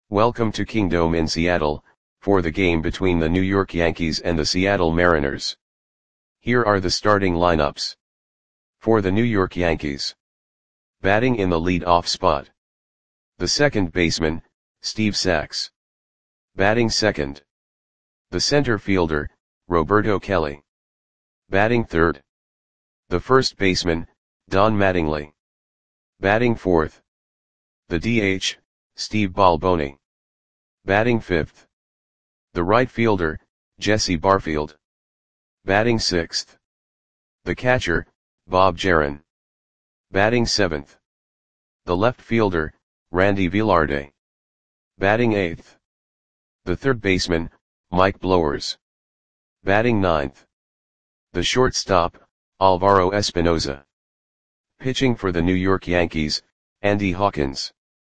Welcome to Kingdome in Seattle, for the game between the New York Yankees and the Seattle Mariners. Here are the starting lineups. For the New York Yankees. Batting in the lead-off spot. The second baseman, Steve Sax. Batting second. The center fielder, Roberto Kelly. Batting third. The first baseman, Don Mattingly. Batting fourth. The DH, Steve Balboni. Batting fifth. The right fielder, Jesse Barfield. Batting sixth. The catcher, Bob Geren. Batting seventh. The left fielder, Randy Velarde. Batting eighth. The third baseman, Mike Blowers. Batting ninth. The shortstop, Alvaro Espinoza. Pitching for the New York Yankees, Andy Hawkins.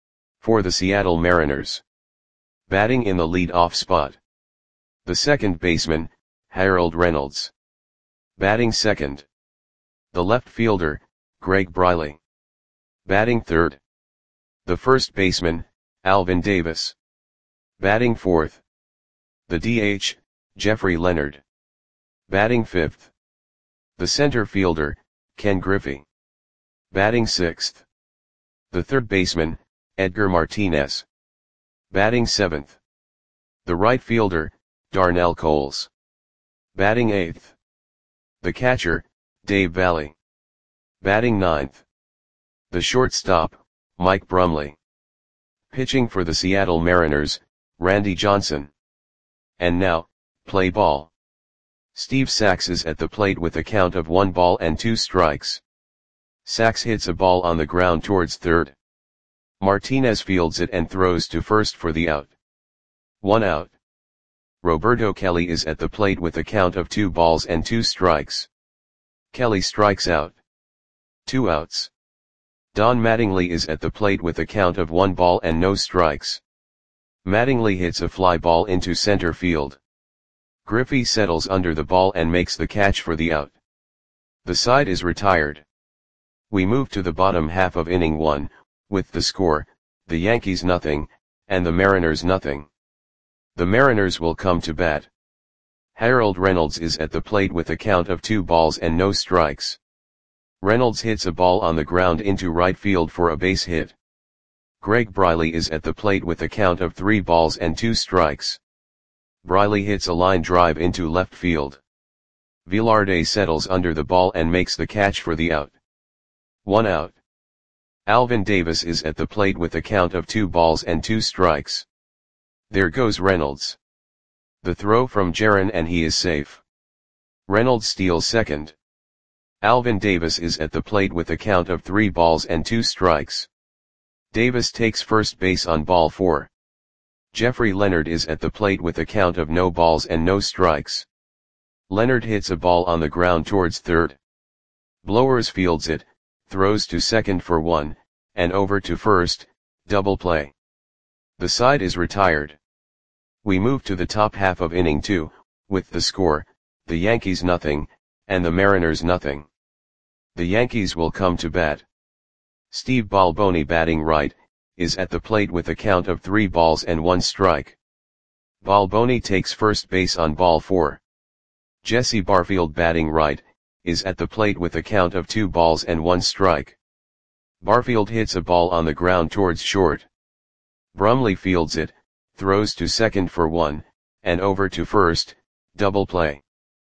For the Seattle Mariners. Batting in the lead-off spot. The second baseman, Harold Reynolds. Batting second. The left fielder, Greg Briley. Batting third. The first baseman, Alvin Davis. Batting fourth. The DH, Jeffrey Leonard. Batting fifth. The center fielder, Ken Griffey. Batting sixth. The third baseman, Edgar Martinez. Batting seventh. The right fielder, Darnell Coles. Batting eighth. The catcher, Dave Valle. Batting ninth. The shortstop, Mike Brumley. Pitching for the Seattle Mariners, Randy Johnson. And now, play ball. Steve Sax is at the plate with a count of 1-2 strikes. Sax hits a ball on the ground towards third. Martinez fields it and throws to first for the out. 1 out. Roberto Kelly is at the plate with a count of 2-2 strikes. Kelly strikes out. 2 outs. Don Mattingly is at the plate with a count of 1 ball and no strikes. Mattingly hits a fly ball into center field. Griffey settles under the ball and makes the catch for the out. The side is retired. We move to the bottom half of inning 1, with the score, the Yankees nothing, and the Mariners nothing. The Mariners will come to bat. Harold Reynolds is at the plate with a count of 2 balls and no strikes. Reynolds hits a ball on the ground into right field for a base hit. Greg Briley is at the plate with a count of 3 balls and 2 strikes. Briley hits a line drive into left field. Velarde settles under the ball and makes the catch for the out. 1 out. Alvin Davis is at the plate with a count of 2 balls and 2 strikes. There goes Reynolds. The throw from Geren and he is safe. Reynolds steals second. Alvin Davis is at the plate with a count of 3 balls and 2 strikes. Davis takes first base on ball 4. Jeffrey Leonard is at the plate with a count of no balls and no strikes. Leonard hits a ball on the ground towards third. Blowers fields it, throws to second for 1, and over to first, double play. The side is retired. We move to the top half of inning 2, with the score, the Yankees nothing, and the Mariners nothing. The Yankees will come to bat. Steve Balboni batting right, is at the plate with a count of 3 balls and 1 strike. Balboni takes first base on ball 4. Jesse Barfield batting right, is at the plate with a count of 2 balls and 1 strike. Barfield hits a ball on the ground towards short. Brumley fields it, throws to second for 1, and over to first, double play.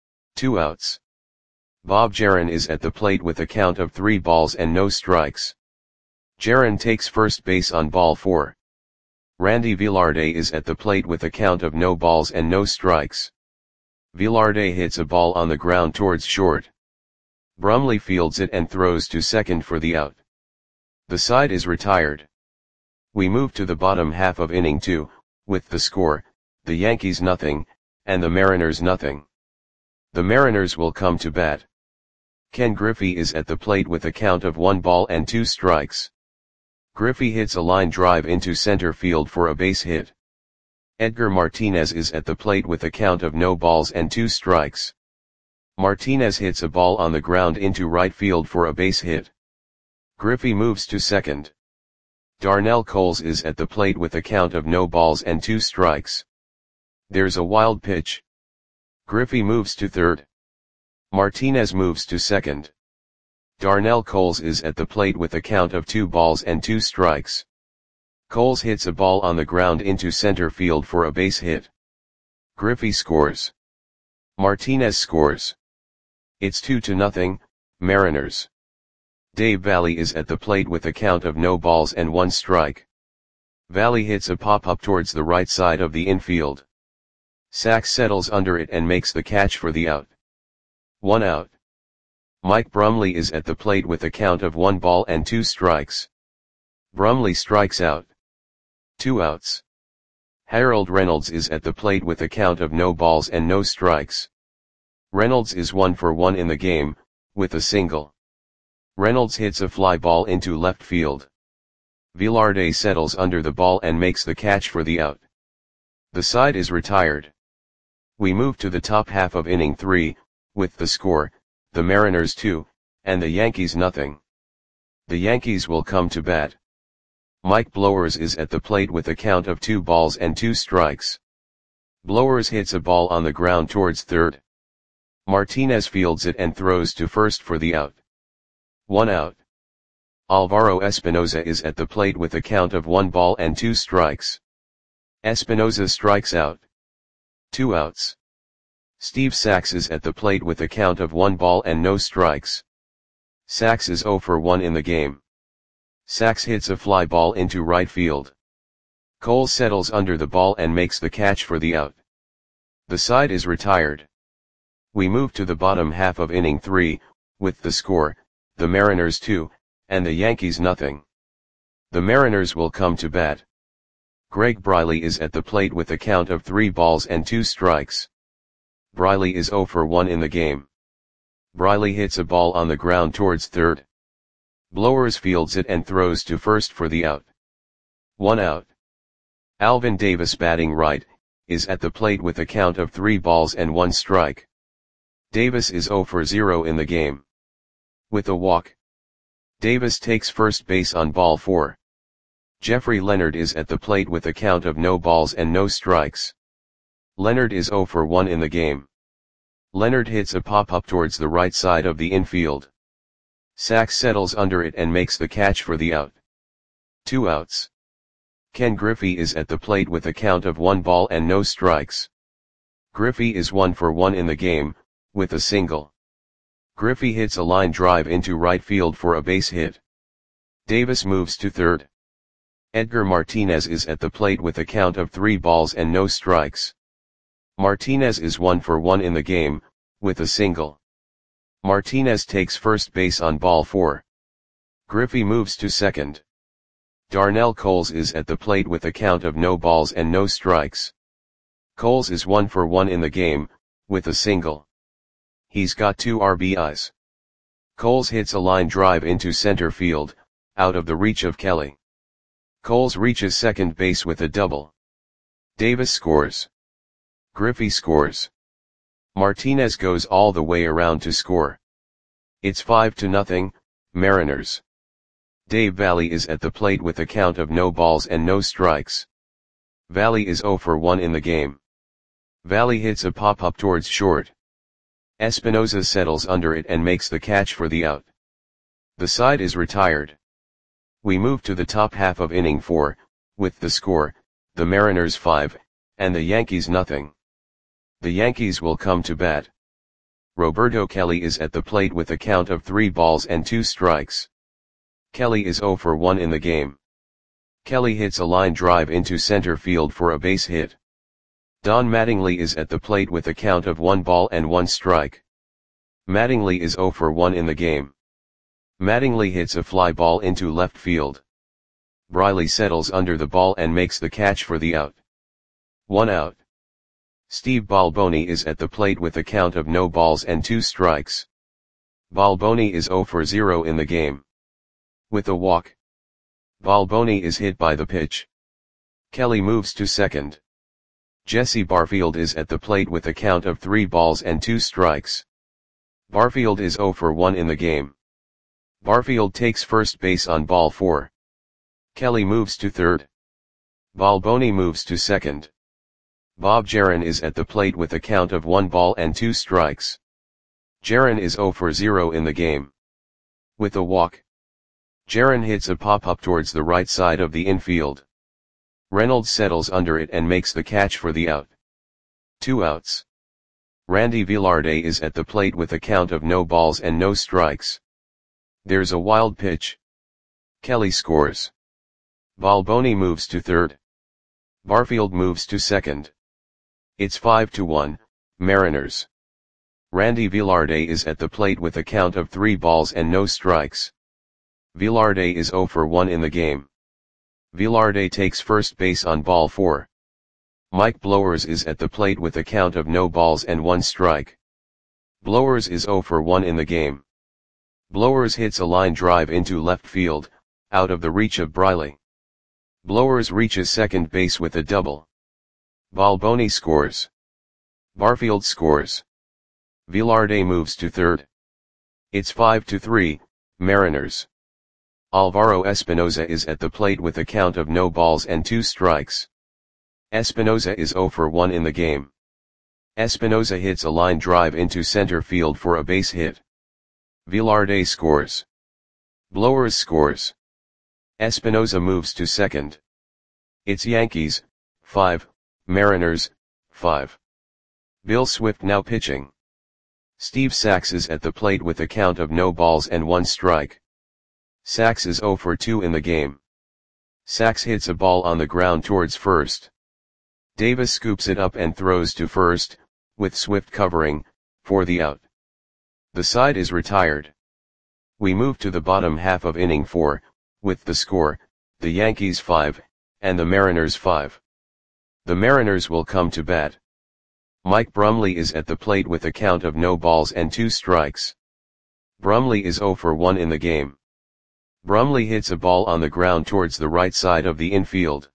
2 outs. Bob Geren is at the plate with a count of 3 balls and no strikes. Geren takes first base on ball 4. Randy Velarde is at the plate with a count of no balls and no strikes. Velarde hits a ball on the ground towards short. Brumley fields it and throws to second for the out. The side is retired. We move to the bottom half of inning 2, with the score, the Yankees nothing, and the Mariners nothing. The Mariners will come to bat. Ken Griffey is at the plate with a count of 1 ball and 2 strikes. Griffey hits a line drive into center field for a base hit. Edgar Martinez is at the plate with a count of no balls and 2 strikes. Martinez hits a ball on the ground into right field for a base hit. Griffey moves to second. Darnell Coles is at the plate with a count of no balls and 2 strikes. There's a wild pitch. Griffey moves to third. Martinez moves to second. Darnell Coles is at the plate with a count of 2 balls and 2 strikes. Coles hits a ball on the ground into center field for a base hit. Griffey scores. Martinez scores. It's 2-0, Mariners. Dave Valle is at the plate with a count of no balls and 1 strike. Valle hits a pop-up towards the right side of the infield. Sachs settles under it and makes the catch for the out. 1 out. Mike Brumley is at the plate with a count of 1 ball and 2 strikes. Brumley strikes out. 2 outs. Harold Reynolds is at the plate with a count of no balls and no strikes. Reynolds is 1 for 1 in the game, with a single. Reynolds hits a fly ball into left field. Velarde settles under the ball and makes the catch for the out. The side is retired. We move to the top half of inning 3, with the score, the Mariners 2, and the Yankees nothing. The Yankees will come to bat. Mike Blowers is at the plate with a count of 2 balls and 2 strikes. Blowers hits a ball on the ground towards third. Martinez fields it and throws to first for the out. 1 out. Alvaro Espinoza is at the plate with a count of 1 ball and 2 strikes. Espinoza strikes out. 2 outs. Steve Sachs is at the plate with a count of 1 ball and no strikes. Sachs is 0 for 1 in the game. Sachs hits a fly ball into right field. Cole settles under the ball and makes the catch for the out. The side is retired. We move to the bottom half of inning 3, with the score, the Mariners 2, and the Yankees nothing. The Mariners will come to bat. Greg Briley is at the plate with a count of 3 balls and 2 strikes. Briley is 0 for 1 in the game. Briley hits a ball on the ground towards third. Blowers fields it and throws to first for the out. 1 out. Alvin Davis batting right, is at the plate with a count of 3 balls and 1 strike. Davis is 0 for 0 in the game. With a walk. Davis takes first base on ball 4. Jeffrey Leonard is at the plate with a count of no balls and no strikes. Leonard is 0 for 1 in the game. Leonard hits a pop-up towards the right side of the infield. Sachs settles under it and makes the catch for the out. 2 outs. Ken Griffey is at the plate with a count of 1 ball and no strikes. Griffey is 1 for 1 in the game, with a single. Griffey hits a line drive into right field for a base hit. Davis moves to third. Edgar Martinez is at the plate with a count of 3 balls and no strikes. Martinez is 1 for 1 in the game, with a single. Martinez takes first base on ball 4. Griffey moves to second. Darnell Coles is at the plate with a count of no balls and no strikes. Coles is 1 for 1 in the game, with a single. He's got 2 RBIs. Coles hits a line drive into center field, out of the reach of Kelly. Coles reaches second base with a double. Davis scores. Griffey scores. Martinez goes all the way around to score. It's 5-0, Mariners. Dave Valle is at the plate with a count of no balls and no strikes. Valle is 0 for 1 in the game. Valle hits a pop-up towards short. Espinoza settles under it and makes the catch for the out. The side is retired. We move to the top half of inning 4, with the score, the Mariners 5, and the Yankees nothing. The Yankees will come to bat. Roberto Kelly is at the plate with a count of 3 balls and 2 strikes. Kelly is 0 for 1 in the game. Kelly hits a line drive into center field for a base hit. Don Mattingly is at the plate with a count of 1 ball and 1 strike. Mattingly is 0 for 1 in the game. Mattingly hits a fly ball into left field. Briley settles under the ball and makes the catch for the out. 1 out. Steve Balboni is at the plate with a count of no balls and 2 strikes. Balboni is 0 for 0 in the game. With a walk. Balboni is hit by the pitch. Kelly moves to second. Jesse Barfield is at the plate with a count of 3 balls and 2 strikes. Barfield is 0 for 1 in the game. Barfield takes first base on ball 4. Kelly moves to third. Balboni moves to second. Bob Jaron is at the plate with a count of 1 ball and 2 strikes. Jaron is 0 for 0 in the game. With a walk, Jaron hits a pop-up towards the right side of the infield. Reynolds settles under it and makes the catch for the out. 2 outs. Randy Velarde is at the plate with a count of no balls and no strikes. There's a wild pitch. Kelly scores. Balboni moves to third. Barfield moves to second. It's 5-1, Mariners. Randy Velarde is at the plate with a count of 3 balls and no strikes. Velarde is 0 for 1 in the game. Velarde takes first base on ball 4. Mike Blowers is at the plate with a count of no balls and 1 strike. Blowers is 0 for 1 in the game. Blowers hits a line drive into left field, out of the reach of Briley. Blowers reaches second base with a double. Balboni scores. Barfield scores. Velarde moves to third. It's 5-3, Mariners. Alvaro Espinoza is at the plate with a count of no balls and 2 strikes. Espinoza is 0 for 1 in the game. Espinoza hits a line drive into center field for a base hit. Velarde scores. Blowers scores. Espinoza moves to second. It's Yankees, 5, Mariners, 5. Bill Swift now pitching. Steve Sax is at the plate with a count of no balls and 1 strike. Sax is 0 for 2 in the game. Sax hits a ball on the ground towards first. Davis scoops it up and throws to first, with Swift covering, for the out. The side is retired. We move to the bottom half of inning 4, with the score, the Yankees 5, and the Mariners 5. The Mariners will come to bat. Mike Brumley is at the plate with a count of no balls and 2 strikes. Brumley is 0 for 1 in the game. Brumley hits a ball on the ground towards the right side of the infield.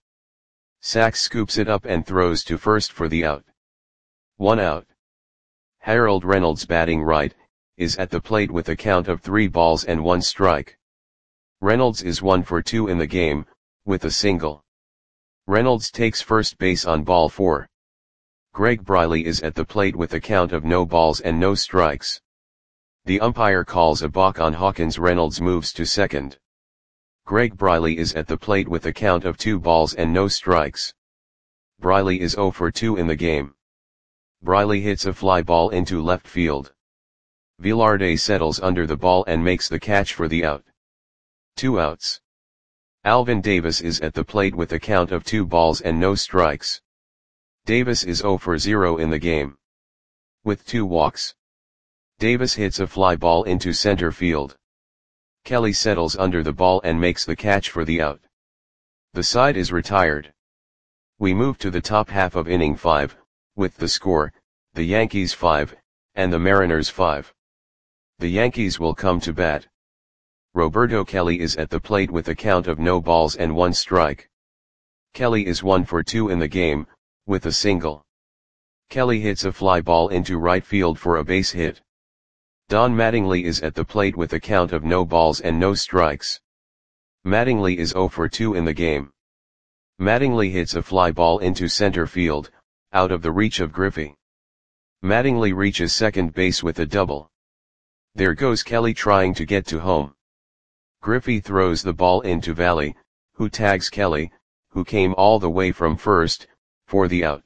Sax scoops it up and throws to first for the out. 1 out. Harold Reynolds, batting right, is at the plate with a count of 3 balls and 1 strike. Reynolds is 1 for 2 in the game, with a single. Reynolds takes first base on ball 4. Greg Briley is at the plate with a count of no balls and no strikes. The umpire calls a balk on Hawkins. Reynolds moves to second. Greg Briley is at the plate with a count of 2 balls and no strikes. Briley is 0 for 2 in the game. Briley hits a fly ball into left field. Velarde settles under the ball and makes the catch for the out. 2 outs. Alvin Davis is at the plate with a count of 2 balls and no strikes. Davis is 0 for 0 in the game. With 2 walks. Davis hits a fly ball into center field. Kelly settles under the ball and makes the catch for the out. The side is retired. We move to the top half of inning 5, with the score, the Yankees 5, and the Mariners 5. The Yankees will come to bat. Roberto Kelly is at the plate with a count of no balls and 1 strike. Kelly is 1 for 2 in the game, with a single. Kelly hits a fly ball into right field for a base hit. Don Mattingly is at the plate with a count of no balls and no strikes. Mattingly is 0 for 2 in the game. Mattingly hits a fly ball into center field, out of the reach of Griffey. Mattingly reaches second base with a double. There goes Kelly trying to get to home. Griffey throws the ball into Valley, who tags Kelly, who came all the way from first, for the out.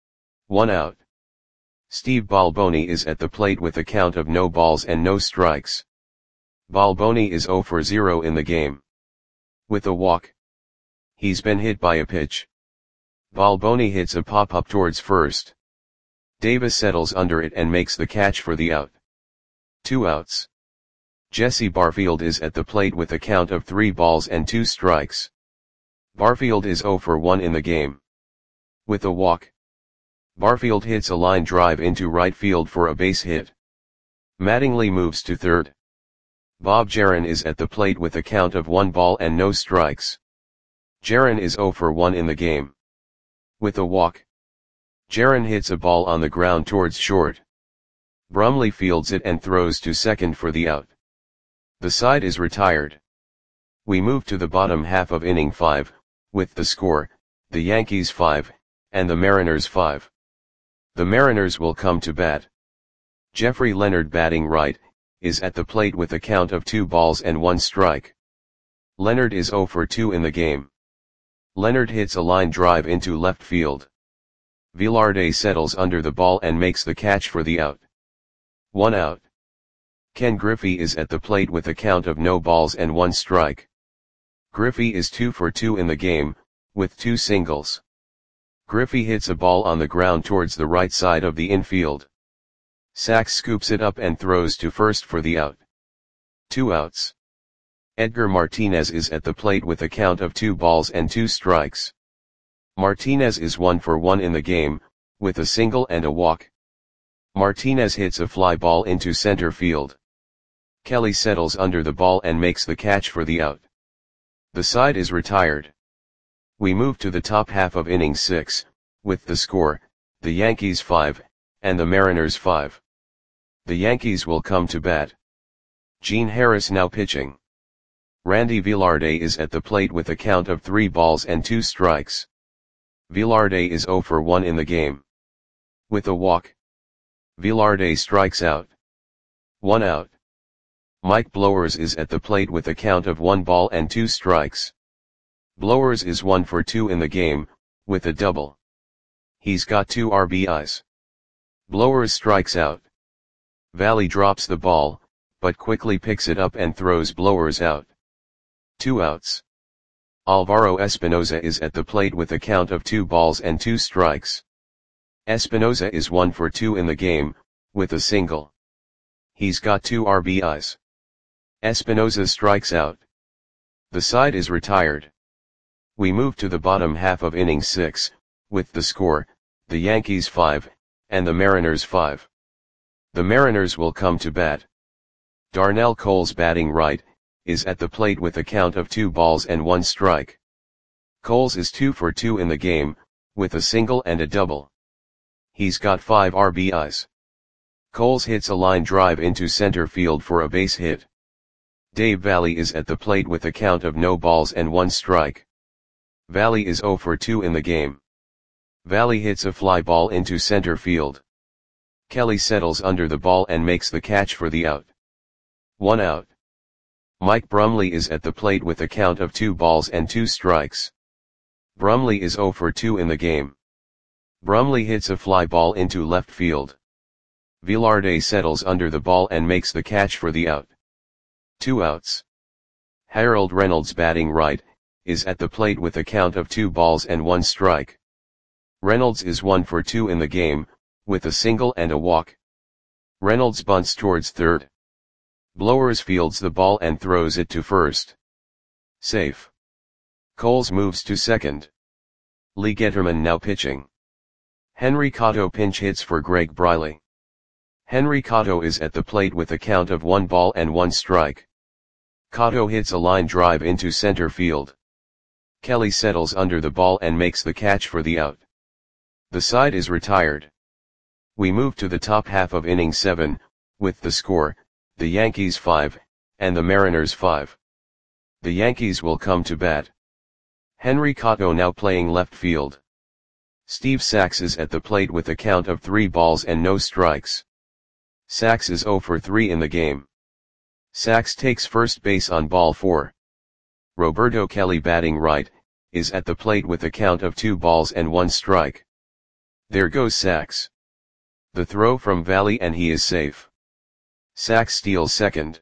1 out. Steve Balboni is at the plate with a count of no balls and no strikes. Balboni is 0 for 0 in the game. With a walk. He's been hit by a pitch. Balboni hits a pop-up towards first. Davis settles under it and makes the catch for the out. 2 outs. Jesse Barfield is at the plate with a count of 3 balls and 2 strikes. Barfield is 0 for 1 in the game. With a walk. Barfield hits a line drive into right field for a base hit. Mattingly moves to third. Bob Jaron is at the plate with a count of 1 ball and no strikes. Jaron is 0 for 1 in the game. With a walk. Jaron hits a ball on the ground towards short. Brumley fields it and throws to second for the out. The side is retired. We move to the bottom half of inning 5, with the score, the Yankees 5, and the Mariners 5. The Mariners will come to bat. Jeffrey Leonard, batting right, is at the plate with a count of 2 balls and 1 strike. Leonard is 0 for 2 in the game. Leonard hits a line drive into left field. Velarde settles under the ball and makes the catch for the out. 1 out. Ken Griffey is at the plate with a count of no balls and 1 strike. Griffey is 2 for 2 in the game, with 2 singles. Griffey hits a ball on the ground towards the right side of the infield. Sachs scoops it up and throws to first for the out. 2 outs. Edgar Martinez is at the plate with a count of 2 balls and 2 strikes. Martinez is 1 for 1 in the game, with a single and a walk. Martinez hits a fly ball into center field. Kelly settles under the ball and makes the catch for the out. The side is retired. We move to the top half of inning 6, with the score, the Yankees 5, and the Mariners 5. The Yankees will come to bat. Gene Harris now pitching. Randy Velarde is at the plate with a count of 3 balls and 2 strikes. Velarde is 0 for 1 in the game. With a walk. Velarde strikes out. 1 out. Mike Blowers is at the plate with a count of 1 ball and 2 strikes. Blowers is 1 for 2 in the game, with a double. He's got 2 RBIs. Blowers strikes out. Valley drops the ball, but quickly picks it up and throws Blowers out. 2 outs. Alvaro Espinoza is at the plate with a count of 2 balls and 2 strikes. Espinoza is 1 for 2 in the game, with a single. He's got 2 RBIs. Espinoza strikes out. The side is retired. We move to the bottom half of inning 6, with the score, the Yankees 5, and the Mariners 5. The Mariners will come to bat. Darnell Coles, batting right, is at the plate with a count of 2 balls and 1 strike. Coles is 2 for 2 in the game, with a single and a double. He's got 5 RBIs. Coles hits a line drive into center field for a base hit. Dave Valley is at the plate with a count of no balls and 1 strike. Valley is 0 for 2 in the game. Valley hits a fly ball into center field. Kelly settles under the ball and makes the catch for the out. 1 out. Mike Brumley is at the plate with a count of 2 balls and 2 strikes. Brumley is 0 for 2 in the game. Brumley hits a fly ball into left field. Velarde settles under the ball and makes the catch for the out. 2 outs. Harold Reynolds, batting right, is at the plate with a count of 2 balls and 1 strike. Reynolds is 1 for 2 in the game, with a single and a walk. Reynolds bunts towards third. Blowers fields the ball and throws it to first. Safe. Coles moves to second. Lee Getterman now pitching. Henry Cotto pinch hits for Greg Briley. Henry Cotto is at the plate with a count of 1 ball and 1 strike. Cotto hits a line drive into center field. Kelly settles under the ball and makes the catch for the out. The side is retired. We move to the top half of inning 7, with the score, the Yankees 5, and the Mariners 5. The Yankees will come to bat. Henry Cotto now playing left field. Steve Sachs is at the plate with a count of 3 balls and no strikes. Sachs is 0 for 3 in the game. Sachs takes first base on ball 4. Roberto Kelly, batting right, is at the plate with a count of 2 balls and 1 strike. There goes Sachs. The throw from Valley and he is safe. Sachs steals second.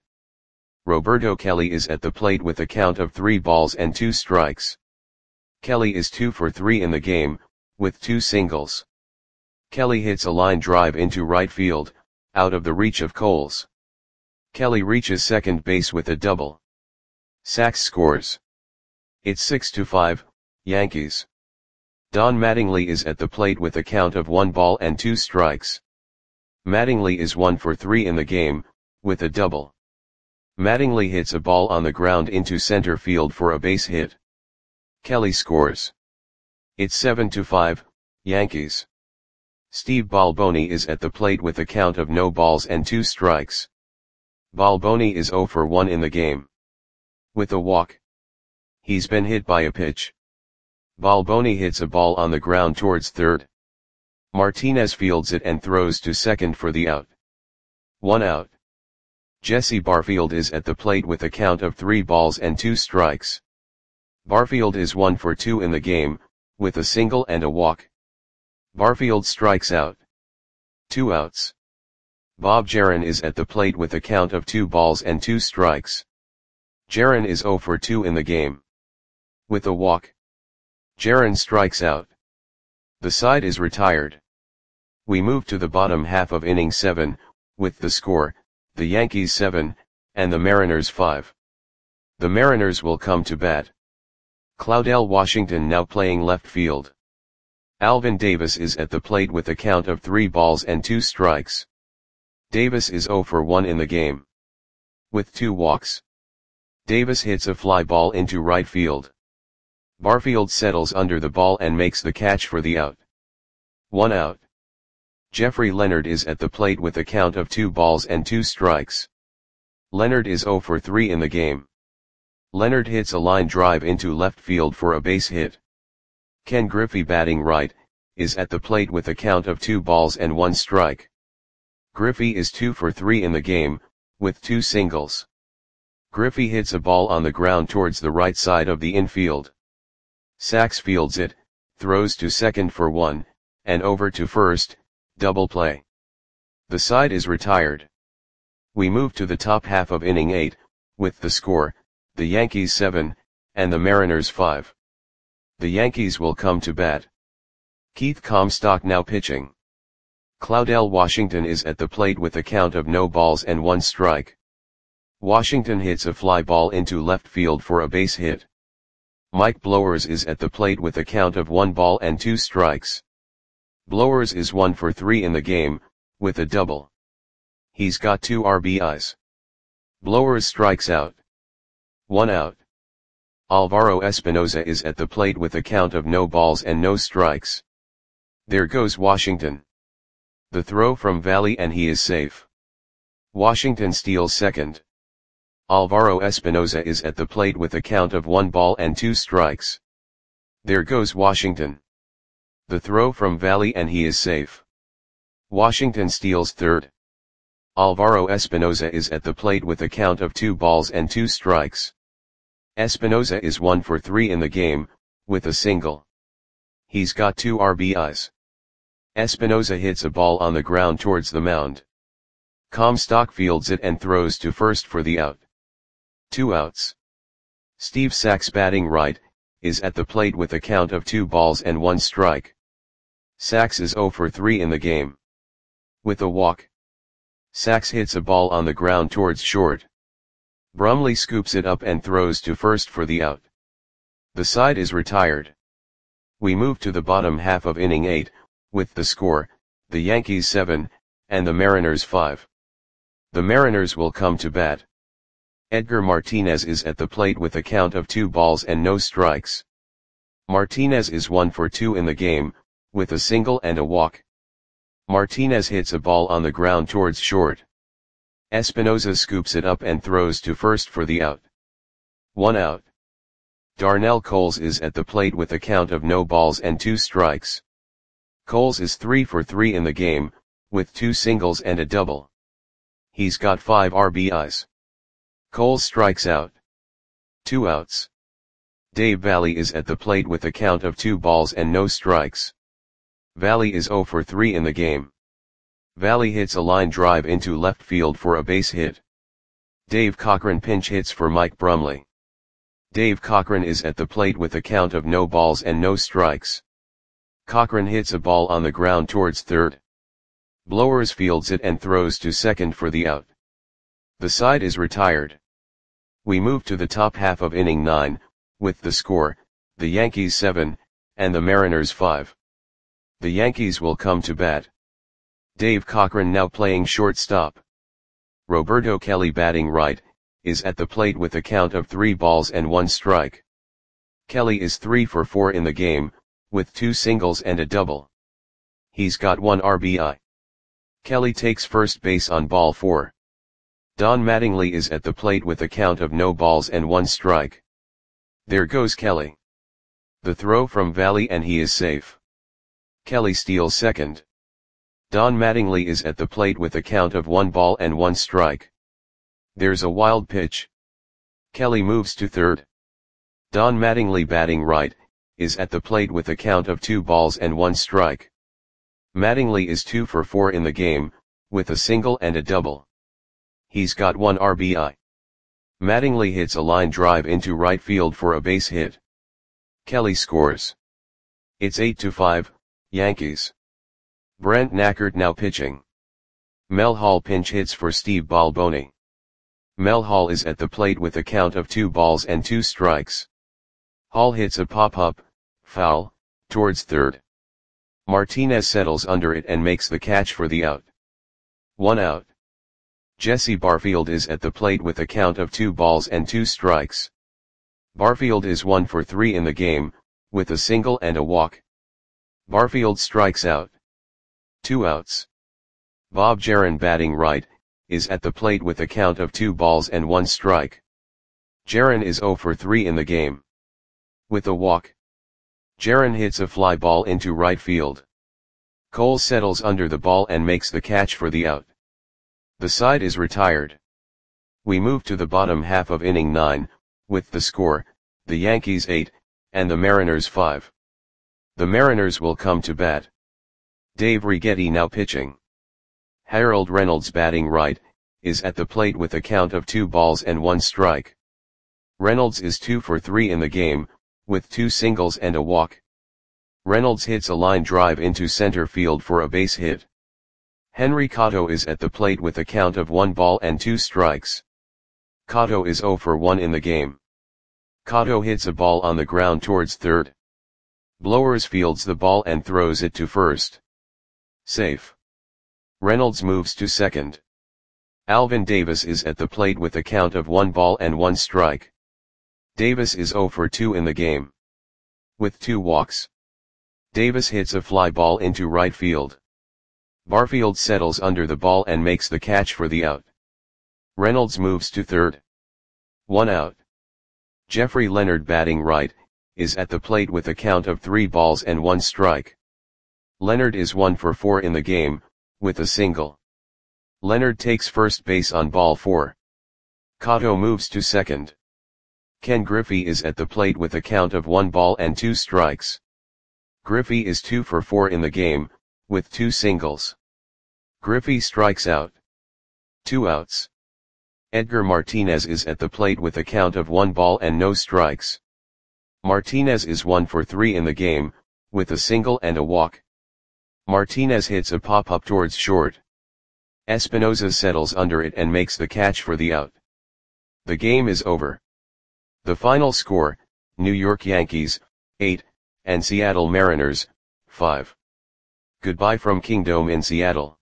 Roberto Kelly is at the plate with a count of 3 balls and 2 strikes. Kelly is 2 for 3 in the game, with 2 singles. Kelly hits a line drive into right field, out of the reach of Coles. Kelly reaches second base with a double. Sachs scores. It's 6-5, Yankees. Don Mattingly is at the plate with a count of 1 ball and 2 strikes. Mattingly is 1 for 3 in the game, with a double. Mattingly hits a ball on the ground into center field for a base hit. Kelly scores. It's 7-5, Yankees. Steve Balboni is at the plate with a count of no balls and 2 strikes. Balboni is 0 for 1 in the game. With a walk. He's been hit by a pitch. Balboni hits a ball on the ground towards third. Martinez fields it and throws to second for the out. 1 out. Jesse Barfield is at the plate with a count of 3 balls and 2 strikes. Barfield is 1 for 2 in the game, with a single and a walk. Barfield strikes out. 2 outs. Bob Jaron is at the plate with a count of 2 balls and 2 strikes. Jaron is 0 for 2 in the game. With a walk. Jaron strikes out. The side is retired. We move to the bottom half of inning 7, with the score, the Yankees 7, and the Mariners 5. The Mariners will come to bat. Claudell Washington now playing left field. Alvin Davis is at the plate with a count of 3 balls and 2 strikes. Davis is 0 for 1 in the game. With 2 walks. Davis hits a fly ball into right field. Barfield settles under the ball and makes the catch for the out. 1 out. Jeffrey Leonard is at the plate with a count of 2 balls and 2 strikes. Leonard is 0 for 3 in the game. Leonard hits a line drive into left field for a base hit. Ken Griffey batting right, is at the plate with a count of 2 balls and 1 strike. Griffey is 2 for 3 in the game, with 2 singles. Griffey hits a ball on the ground towards the right side of the infield. Sachs fields it, throws to second for 1, and over to first, double play. The side is retired. We move to the top half of inning 8, with the score, the Yankees 7, and the Mariners 5. The Yankees will come to bat. Keith Comstock now pitching. Claudell Washington is at the plate with a count of no balls and 1 strike. Washington hits a fly ball into left field for a base hit. Mike Blowers is at the plate with a count of 1 ball and 2 strikes. Blowers is 1 for 3 in the game, with a double. He's got 2 RBIs. Blowers strikes out. 1 out. Alvaro Espinoza is at the plate with a count of no balls and no strikes. There goes Washington. The throw from Valley and he is safe. Washington steals second. Alvaro Espinoza is at the plate with a count of 1 ball and 2 strikes. There goes Washington. The throw from Valley and he is safe. Washington steals third. Alvaro Espinoza is at the plate with a count of 2 balls and 2 strikes. Espinoza is 1 for 3 in the game, with a single. He's got 2 RBIs. Espinoza hits a ball on the ground towards the mound. Comstock fields it and throws to first for the out. 2 outs. Steve Sachs batting right, is at the plate with a count of 2 balls and 1 strike. Sachs is 0 for 3 in the game. With a walk. Sachs hits a ball on the ground towards short. Brumley scoops it up and throws to first for the out. The side is retired. We move to the bottom half of inning 8, with the score, the Yankees 7, and the Mariners 5. The Mariners will come to bat. Edgar Martinez is at the plate with a count of 2 balls and no strikes. Martinez is 1 for 2 in the game, with a single and a walk. Martinez hits a ball on the ground towards short. Espinoza scoops it up and throws to first for the out. 1 out. Darnell Coles is at the plate with a count of no balls and 2 strikes. Coles is 3 for 3 in the game, with 2 singles and a double. He's got 5 RBIs. Coles strikes out. 2 outs. Dave Valley is at the plate with a count of 2 balls and no strikes. Valley is 0 for 3 in the game. Valley hits a line drive into left field for a base hit. Dave Cochran pinch hits for Mike Brumley. Dave Cochran is at the plate with a count of no balls and no strikes. Cochran hits a ball on the ground towards third. Blowers fields it and throws to second for the out. The side is retired. We move to the top half of inning 9, with the score, the Yankees 7, and the Mariners 5. The Yankees will come to bat. Dave Cochran now playing shortstop. Roberto Kelly batting right, is at the plate with a count of 3 balls and 1 strike. Kelly is 3 for 4 in the game, with 2 singles and a double. He's got 1 RBI. Kelly takes first base on ball 4. Don Mattingly is at the plate with a count of no balls and 1 strike. There goes Kelly. The throw from Valley and he is safe. Kelly steals second. Don Mattingly is at the plate with a count of 1 ball and 1 strike. There's a wild pitch. Kelly moves to third. Don Mattingly, batting right, is at the plate with a count of 2 balls and 1 strike. Mattingly is 2 for 4 in the game, with a single and a double. He's got 1 RBI. Mattingly hits a line drive into right field for a base hit. Kelly scores. It's 8-5, Yankees. Brent Nackert now pitching. Mel Hall pinch hits for Steve Balboni. Mel Hall is at the plate with a count of 2 balls and 2 strikes. Hall hits a pop-up, foul, towards third. Martinez settles under it and makes the catch for the out. 1 out. Jesse Barfield is at the plate with a count of 2 balls and 2 strikes. Barfield is 1 for 3 in the game, with a single and a walk. Barfield strikes out. 2 outs. Bob Jaron, batting right, is at the plate with a count of 2 balls and 1 strike. Jaron is 0 for 3 in the game. With a walk. Jaron hits a fly ball into right field. Cole settles under the ball and makes the catch for the out. The side is retired. We move to the bottom half of inning 9, with the score, the Yankees 8, and the Mariners 5. The Mariners will come to bat. Dave Righetti now pitching. Harold Reynolds, batting right, is at the plate with a count of 2 balls and 1 strike. Reynolds is 2 for 3 in the game, with 2 singles and a walk. Reynolds hits a line drive into center field for a base hit. Henry Cotto is at the plate with a count of 1 ball and 2 strikes. Cotto is 0 for 1 in the game. Cotto hits a ball on the ground towards third. Blowers fields the ball and throws it to first. Safe. Reynolds moves to second. Alvin Davis is at the plate with a count of 1 ball and 1 strike. Davis is 0 for 2 in the game. With 2 walks. Davis hits a fly ball into right field. Barfield settles under the ball and makes the catch for the out. Reynolds moves to third. 1 out. Jeffrey Leonard, batting right, is at the plate with a count of 3 balls and 1 strike. Leonard is 1 for 4 in the game, with a single. Leonard takes first base on ball 4. Cotto moves to second. Ken Griffey is at the plate with a count of 1 ball and 2 strikes. Griffey is 2 for 4 in the game, with 2 singles. Griffey strikes out. 2 outs. Edgar Martinez is at the plate with a count of 1 ball and no strikes. Martinez is 1 for 3 in the game, with a single and a walk. Martinez hits a pop-up towards short. Espinoza settles under it and makes the catch for the out. The game is over. The final score, New York Yankees, 8, and Seattle Mariners, 5. Goodbye from Kingdome in Seattle.